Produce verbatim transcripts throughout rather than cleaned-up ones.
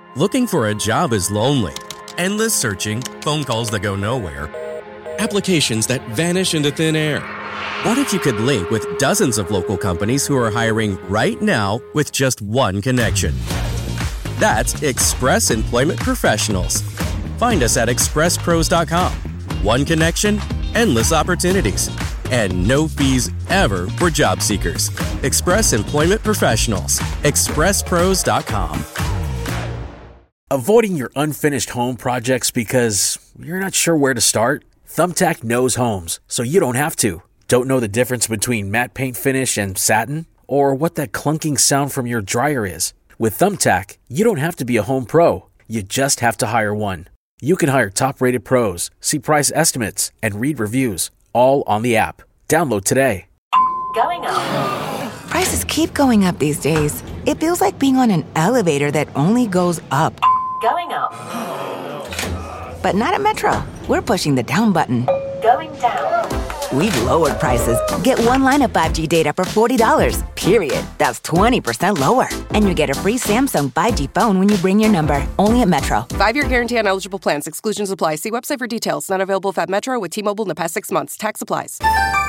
Looking for a job is lonely. Endless searching, phone calls that go nowhere, applications that vanish into thin air. What if you could link with dozens of local companies who are hiring right now with just one connection? That's Express Employment Professionals. Find us at express pros dot com. One connection, endless opportunities, and no fees ever for job seekers. Express Employment Professionals. express pros dot com. Avoiding your unfinished home projects because you're not sure where to start? Thumbtack knows homes, so you don't have to. Don't know the difference between matte paint finish and satin? Or what that clunking sound from your dryer is? With Thumbtack, you don't have to be a home pro. You just have to hire one. You can hire top-rated pros, see price estimates, and read reviews, all on the app. Download today. Going up. Prices keep going up these days. It feels like being on an elevator that only goes up. Going up. But not at Metro. We're pushing the down button. Going down. We've lowered prices. Get one line of five G data for forty dollars, period. That's twenty percent lower. And you get a free Samsung five G phone when you bring your number. Only at Metro. Five-year guarantee on eligible plans. Exclusions apply. See website for details. Not available at Metro with T-Mobile in the past six months. Tax applies.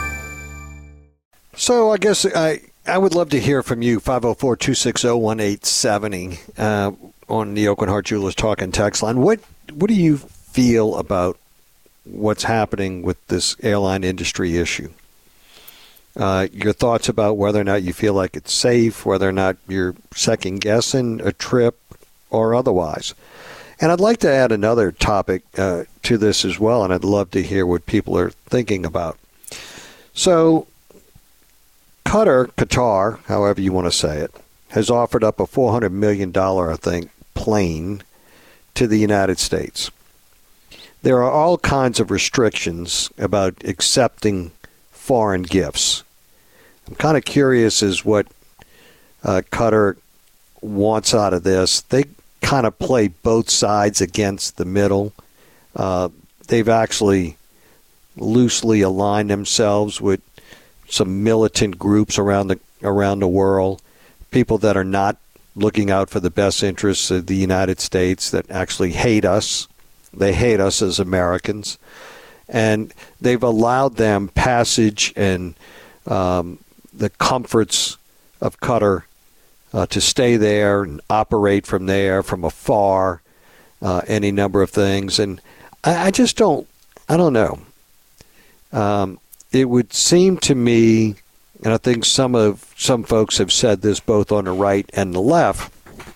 So I guess I, I would love to hear from you, five oh four, two six oh, one eight seven oh uh, on the Aucoin Hart Jewelers Talking text line. What, what do you feel about what's happening with this airline industry issue? Uh, your thoughts about whether or not you feel like it's safe, whether or not you're second-guessing a trip or otherwise. And I'd like to add another topic uh, to this as well, and I'd love to hear what people are thinking about. So Qatar, Qatar, however you want to say it, has offered up a four hundred million dollars, I think, plane to the United States. There are all kinds of restrictions about accepting foreign gifts. I'm kind of curious as what uh, Qatar wants out of this. They kind of play both sides against the middle. Uh, they've actually loosely aligned themselves with some militant groups around the around the world, people that are not looking out for the best interests of the United States, that actually hate us. They hate us as Americans, and they've allowed them passage and um, the comforts of Qatar uh, to stay there and operate from there, from afar, uh, any number of things. And I, I just don't, I don't know. Um, it would seem to me, and I think some of some folks have said this both on the right and the left,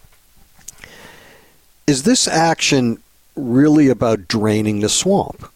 is this action really about draining the swamp?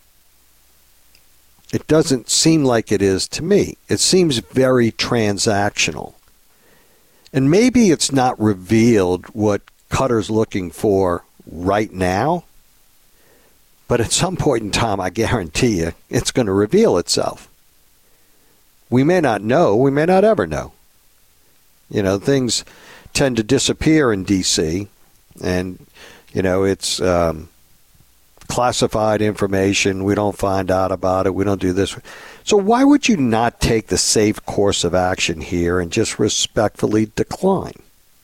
It doesn't seem like it is to me. It seems very transactional. And maybe it's not revealed what Qatar's looking for right now, but at some point in time, I guarantee you, it's going to reveal itself. We may not know. We may not ever know. You know, things tend to disappear in D C, and You know, it's um, classified information. We don't find out about it. We don't do this. So why would you not take the safe course of action here and just respectfully decline?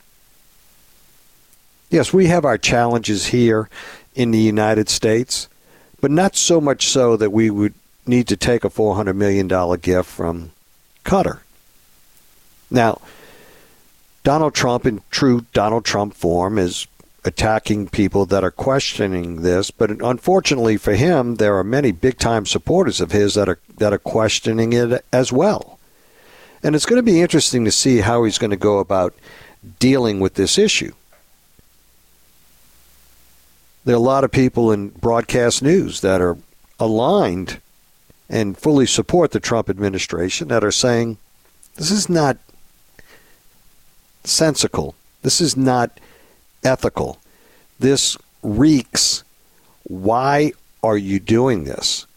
Yes, we have our challenges here in the United States, but not so much so that we would need to take a four hundred million dollars gift from Qatar. Now, Donald Trump, in true Donald Trump form, is attacking people that are questioning this, but unfortunately for him, there are many big-time supporters of his that are that are questioning it as well. And it's going to be interesting to see how he's going to go about dealing with this issue. There are a lot of people in broadcast news that are aligned and fully support the Trump administration that are saying, this is not sensical. This is not ethical. This reeks. Why are you doing this?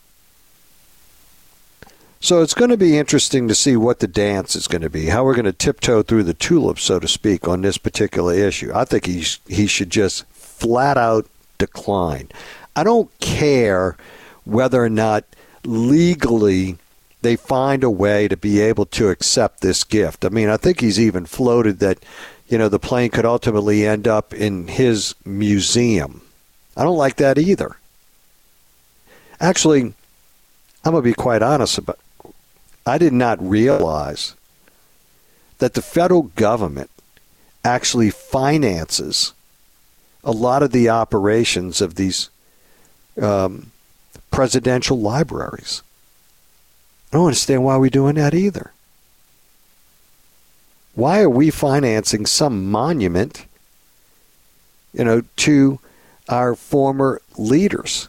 So it's going to be interesting to see what the dance is going to be, how we're going to tiptoe through the tulips, so to speak, on this particular issue. I think he, he should just flat out decline. I don't care whether or not legally they find a way to be able to accept this gift. I mean, I think he's even floated that, you know, the plane could ultimately end up in his museum. I don't like that either. Actually, I'm going to be quite honest about it. I did not realize that the federal government actually finances a lot of the operations of these um, presidential libraries. I don't understand why we're doing that either. Why are we financing some monument, you know, to our former leaders?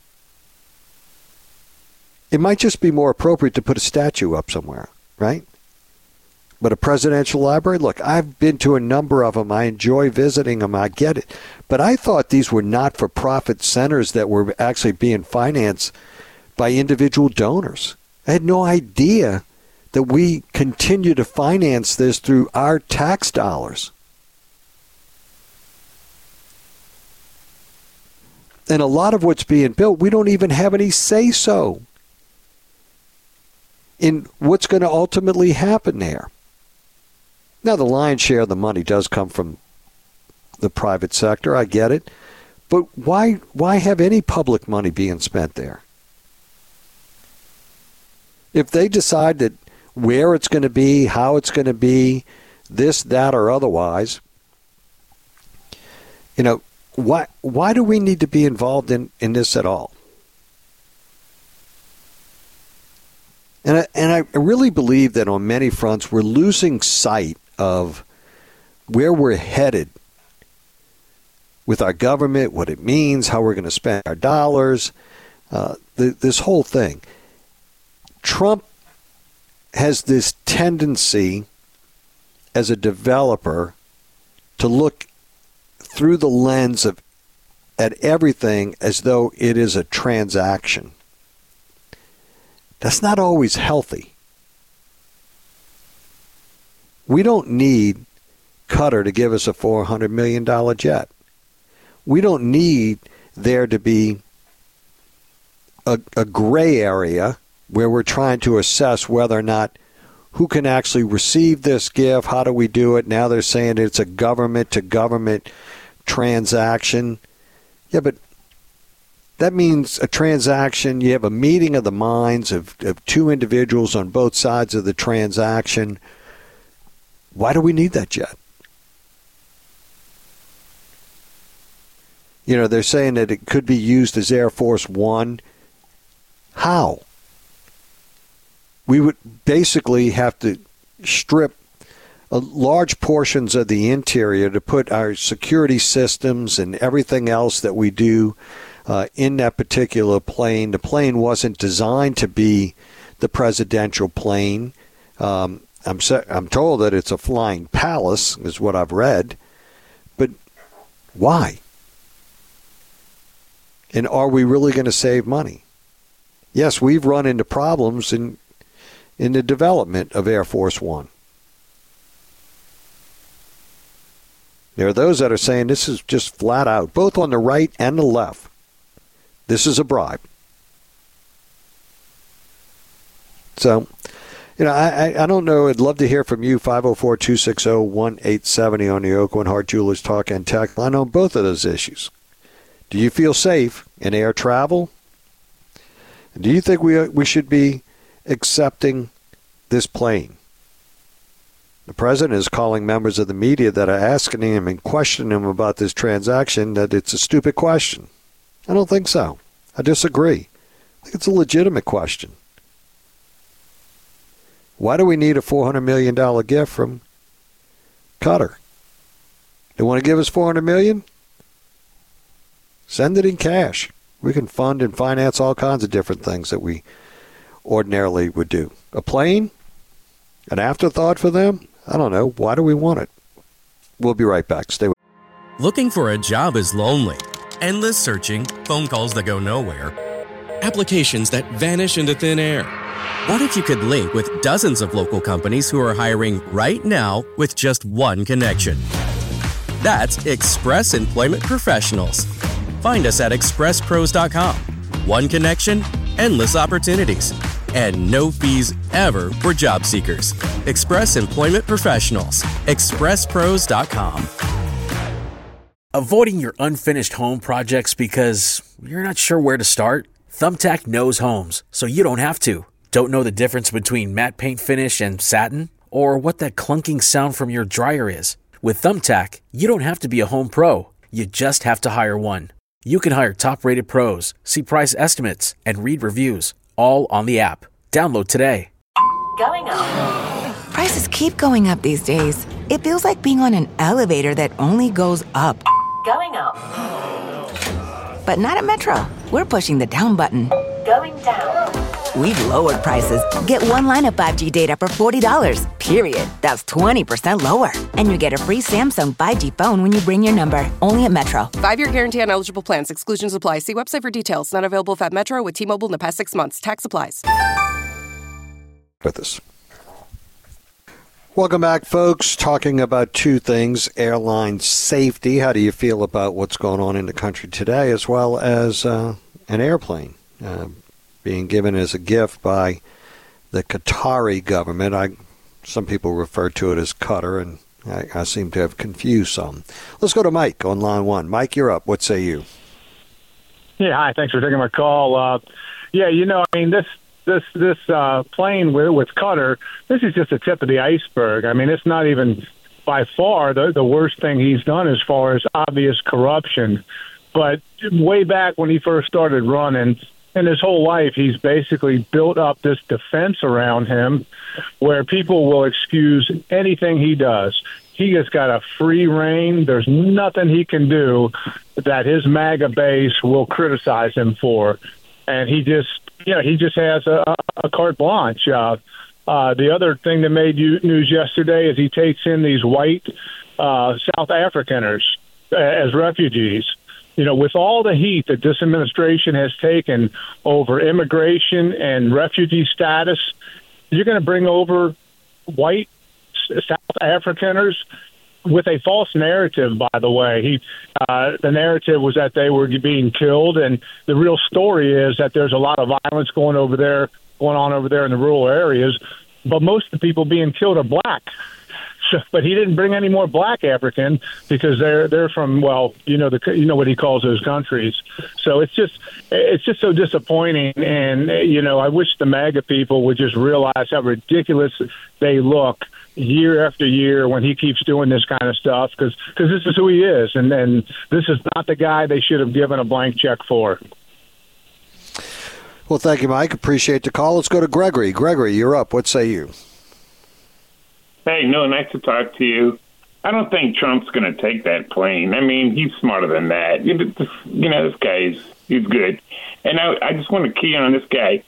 It might just be more appropriate to put a statue up somewhere, right? But a presidential library, look, I've been to a number of them. I enjoy visiting them. I get it. But I thought these were not-for-profit centers that were actually being financed by individual donors. I had no idea that we continue to finance this through our tax dollars. And a lot of what's being built, we don't even have any say-so in what's going to ultimately happen there. Now, the lion's share of the money does come from the private sector. I get it. But why why have any public money being spent there? If they decide that where it's going to be, how it's going to be, this, that, or otherwise, you know, why why do we need to be involved in, in this at all? And I, and I really believe that on many fronts we're losing sight of where we're headed with our government, what it means, how we're going to spend our dollars, uh, the, this whole thing. Trump has this tendency as a developer to look through the lens of at everything as though it is a transaction. That's not always healthy. We don't need Qatar to give us a four hundred million dollars jet. We don't need there to be a, a gray area where we're trying to assess whether or not who can actually receive this gift, how do we do it. Now they're saying it's a government-to-government transaction. Yeah, but that means a transaction, you have a meeting of the minds of, of two individuals on both sides of the transaction. Why do we need that jet? You know, they're saying that it could be used as Air Force One. How? We would basically have to strip a large portions of the interior to put our security systems and everything else that we do uh, in that particular plane. The plane wasn't designed to be the presidential plane. Um, I'm I'm told that it's a flying palace, is what I've read. But why? And are we really going to save money? Yes, we've run into problems in in the development of Air Force One. There are those that are saying this is just flat out, both on the right and the left. This is a bribe. So, you know, I, I don't know. I'd love to hear from you, five oh four, two six oh, one eight seven oh on the Aucoin Hart Jewelers Talk and Tech line on both of those issues. Do you feel safe in air travel? Do you think we we should be accepting this plane? The president is calling members of the media that are asking him and questioning him about this transaction that it's a stupid question. I don't think so. I disagree. I think it's a legitimate question. Why do we need a four hundred million dollars gift from Qatar? They want to give us four hundred million dollars? Send it in cash. We can fund and finance all kinds of different things that we ordinarily would do. A plane? An afterthought for them? I don't know. Why do we want it? We'll be right back. Stay with us. Looking for a job is lonely. Endless searching, phone calls that go nowhere, applications that vanish into thin air. What if you could link with dozens of local companies who are hiring right now with just one connection? That's Express Employment Professionals. Find us at express pros dot com. One connection, endless opportunities. and no fees ever for job seekers. Express Employment Professionals. express pros dot com. Avoiding your unfinished home projects because you're not sure where to start? Thumbtack knows homes, so you don't have to. Don't know the difference between matte paint finish and satin? Or what that clunking sound from your dryer is? With Thumbtack, you don't have to be a home pro. You just have to hire one. You can hire top-rated pros, see price estimates, and read reviews, all on the app. Download today. Going up. Prices keep going up these days. It feels like being on an elevator that only goes up. Going up. But not at Metro. We're pushing the down button. Going down. We've lowered prices. Get one line of five G data for forty dollars, period. That's twenty percent lower. And you get a free Samsung five G phone when you bring your number. Only at Metro. Five-year guarantee on eligible plans. Exclusions apply. See website for details. Not available at Metro with T-Mobile in the past six months. Tax applies. With us. Welcome back, folks. Talking about two things: airline safety. How do you feel about what's going on in the country today, as well as uh, an airplane uh, being given as a gift by the Qatari government? I, some people refer to it as Qatar, and I, I seem to have confused some. Let's go to Mike on line one. Mike, you're up. What say you? Yeah, hi. Thanks for taking my call. Uh, yeah, you know, I mean, this this this uh, plane with, with Qatar, this is just the tip of the iceberg. I mean, it's not even by far the, the worst thing he's done as far as obvious corruption. But way back when he first started running, in his whole life, he's basically built up this defense around him where people will excuse anything he does. He has got a free reign. There's nothing he can do that his MAGA base will criticize him for. And he just, you know, he just has a, a carte blanche. Uh, uh, the other thing that made you news yesterday is he takes in these white uh, South Africaners as refugees. You know, with all the heat that this administration has taken over immigration and refugee status, you're going to bring over white South Africaners with a false narrative, by the way. He, uh, the narrative was that they were being killed, and the real story is that there's a lot of violence going over there, going on over there in the rural areas, but most of the people being killed are black. So, but he didn't bring any more black African because they're they're from, well, you know the you know what he calls those countries. So it's just it's just so disappointing, and you know I wish the MAGA people would just realize how ridiculous they look year after year when he keeps doing this kind of stuff, because because this is who he is, and and this is not the guy they should have given a blank check for. Well, thank you, Mike. Appreciate the call. Let's go to Gregory. Gregory, you're up. What say you? Hey, no, nice to talk to you. I don't think Trump's going to take that plane. I mean, he's smarter than that. You know, this guy is he's good. And I, I just want to key in on this guy.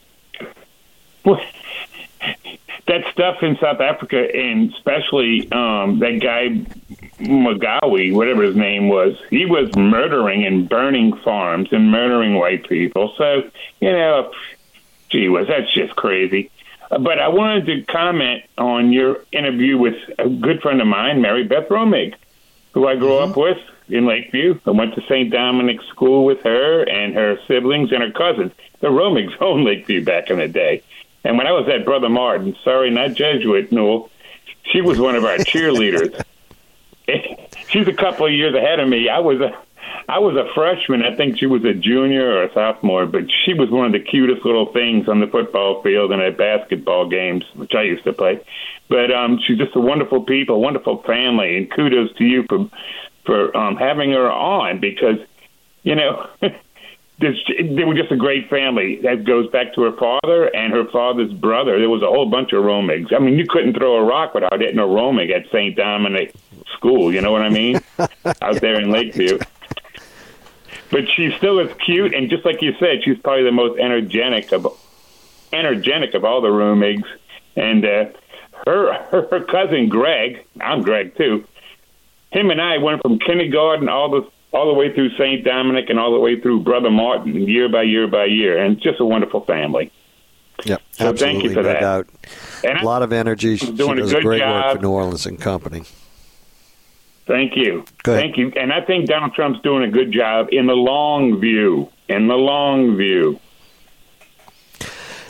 That stuff in South Africa, and especially um, that guy Magawi, whatever his name was, he was murdering and burning farms and murdering white people. So, you know, gee whiz, that's just crazy. But I wanted to comment on your interview with a good friend of mine, Mary Beth Romig, who I grew mm-hmm. up with in Lakeview. I went to Saint Dominic's School with her and her siblings and her cousins. The Romigs owned Lakeview back in the day. And when I was at Brother Martin, sorry, not Jesuit, Newell, she was one of our cheerleaders. She's a couple of years ahead of me. I was a I was a freshman. I think she was a junior or a sophomore, but she was one of the cutest little things on the football field and at basketball games, which I used to play. But um, she's just a wonderful people, wonderful family, and kudos to you for for um, having her on because, you know, they were just a great family. That goes back to her father and her father's brother. There was a whole bunch of Romigs. I mean, you couldn't throw a rock without hitting a Romig at Saint Dominic School, you know what I mean? Out there in Lakeview. But she's still as cute, and just like you said, she's probably the most energetic of energetic of all the Romigs. And uh, her, her her cousin Greg, I'm Greg too. Him and I went from kindergarten all the all the way through Saint Dominic and all the way through Brother Martin, year by year by year, and it's just a wonderful family. Yep, so absolutely, thank you for no that. Doubt. And a lot of energy. She doing does a good great job. work for New Orleans and Company. Thank you. Good. Thank you. And I think Donald Trump's doing a good job in the long view. In the long view.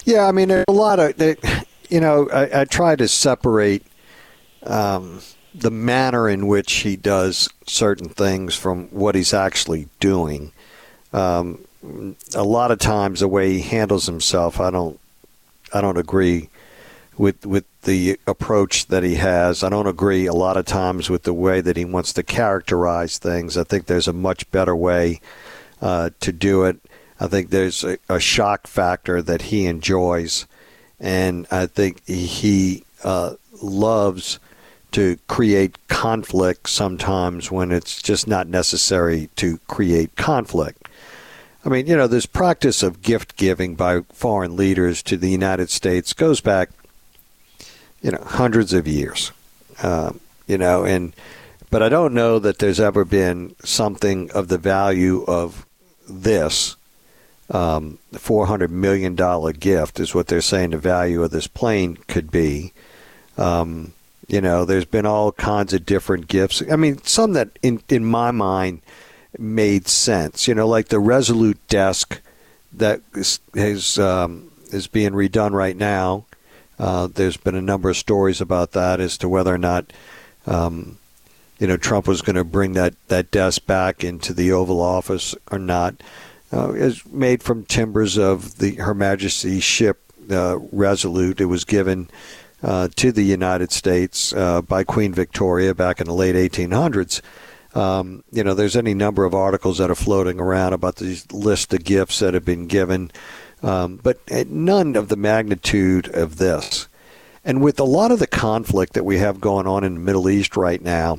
Yeah, I mean, there's a lot of, you know, I, I try to separate um, the manner in which he does certain things from what he's actually doing. Um, a lot of times, the way he handles himself, I don't, I don't agree with with the approach that he has. I don't agree a lot of times with the way that he wants to characterize things. I think there's a much better way uh, to do it. I think there's a, a shock factor that he enjoys, and I think he uh, loves to create conflict sometimes when it's just not necessary to create conflict. I mean, you know, this practice of gift giving by foreign leaders to the United States goes back, you know, hundreds of years, um, you know, and but I don't know that there's ever been something of the value of this. Um, the four hundred million dollars gift is what they're saying the value of this plane could be. Um, you know, there's been all kinds of different gifts. I mean, some that in, in my mind made sense, you know, like the Resolute desk that is, is, um, is being redone right now. Uh, there's been a number of stories about that as to whether or not, um, you know, Trump was going to bring that, that desk back into the Oval Office or not. Uh, it's made from timbers of the Her Majesty's ship uh, Resolute. It was given uh, to the United States uh, by Queen Victoria back in the late eighteen hundreds. Um, you know, there's any number of articles that are floating around about these list of gifts that have been given, um, but none of the magnitude of this. And with a lot of the conflict that we have going on in the Middle East right now,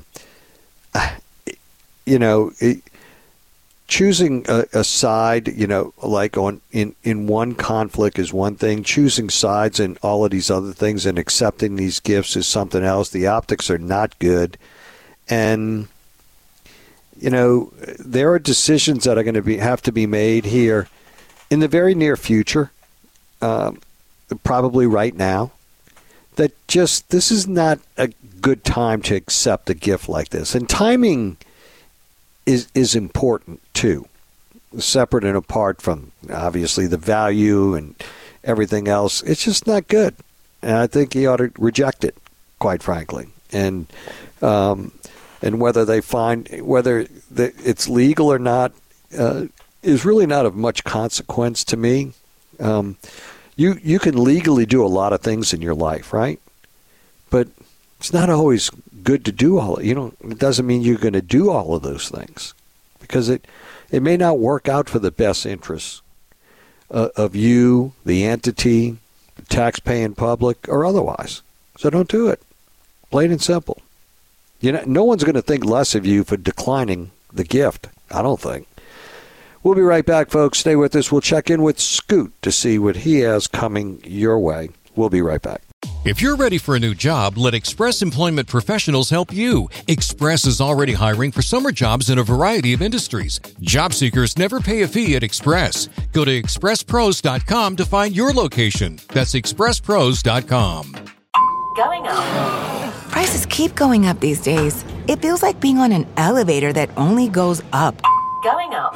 you know, it, choosing a, a side, you know, like on in, in one conflict is one thing. Choosing sides in all of these other things and accepting these gifts is something else. The optics are not good. And, you know, there are decisions that are going to be have to be made here in the very near future, um, probably right now, that just this is not a good time to accept a gift like this. And timing is is important too, separate and apart from obviously the value and everything else. It's just not good, and I think he ought to reject it, quite frankly. And um, and whether they find whether the, it's legal or not uh, is really not of much consequence to me. Um, you you can legally do a lot of things in your life, right? But it's not always good to do all. You know, it doesn't mean you're going to do all of those things, because it it may not work out for the best interests uh, of you, the entity, the tax-paying public, or otherwise. So don't do it. Plain and simple. You know, no one's going to think less of you for declining the gift. I don't think. We'll be right back, folks. Stay with us. We'll check in with Scoot to see what he has coming your way. We'll be right back. If you're ready for a new job, let Express Employment Professionals help you. Express is already hiring for summer jobs in a variety of industries. Job seekers never pay a fee at Express. Go to express pros dot com to find your location. That's express pros dot com. Going up. Prices keep going up these days. It feels like being on an elevator that only goes up. Going up.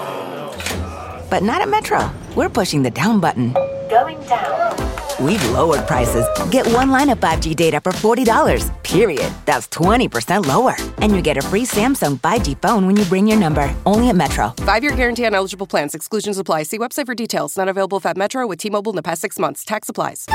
But not at Metro. We're pushing the down button. Going down. We've lowered prices. Get one line of five G data for forty dollars, period. That's twenty percent lower. And you get a free Samsung five G phone when you bring your number. Only at Metro. Five-year guarantee on eligible plans. Exclusions apply. See website for details. Not available at Metro with T-Mobile in the past six months. Tax applies.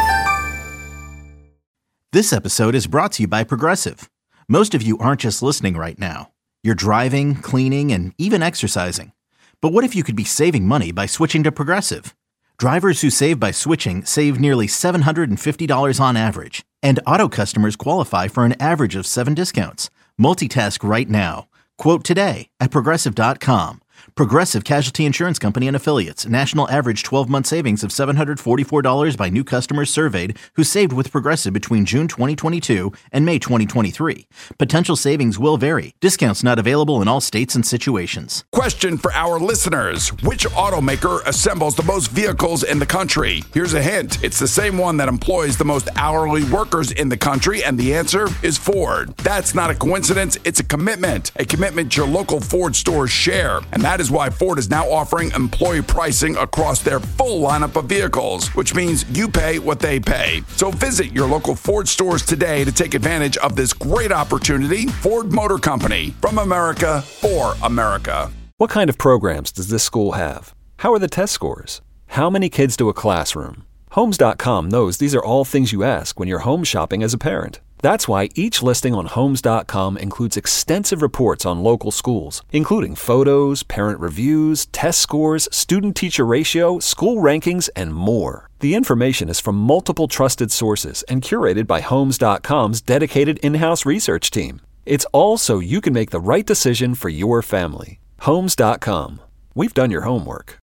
This episode is brought to you by Progressive. Most of you aren't just listening right now. You're driving, cleaning, and even exercising. But what if you could be saving money by switching to Progressive? Drivers who save by switching save nearly seven hundred fifty dollars on average. And auto customers qualify for an average of seven discounts. Multitask right now. Quote today at Progressive dot com. Progressive Casualty Insurance Company and Affiliates. National average twelve-month savings of seven hundred forty-four dollars by new customers surveyed who saved with Progressive between June twenty twenty-two and May twenty twenty-three. Potential savings will vary. Discounts not available in all states and situations. Question for our listeners. Which automaker assembles the most vehicles in the country? Here's a hint. It's the same one that employs the most hourly workers in the country, and the answer is Ford. That's not a coincidence. It's a commitment. A commitment your local Ford stores share. And that is is why Ford is now offering employee pricing across their full lineup of vehicles, which means you pay what they pay. So visit your local Ford stores today to take advantage of this great opportunity. Ford Motor Company, from America for America. What kind of programs does this school have? How are the test scores? How many kids do a classroom? Homes dot com knows these are all things you ask when you're home shopping as a parent. That's why each listing on Homes dot com includes extensive reports on local schools, including photos, parent reviews, test scores, student-teacher ratio, school rankings, and more. The information is from multiple trusted sources and curated by Homes dot com's dedicated in-house research team. It's all so you can make the right decision for your family. Homes dot com. We've done your homework.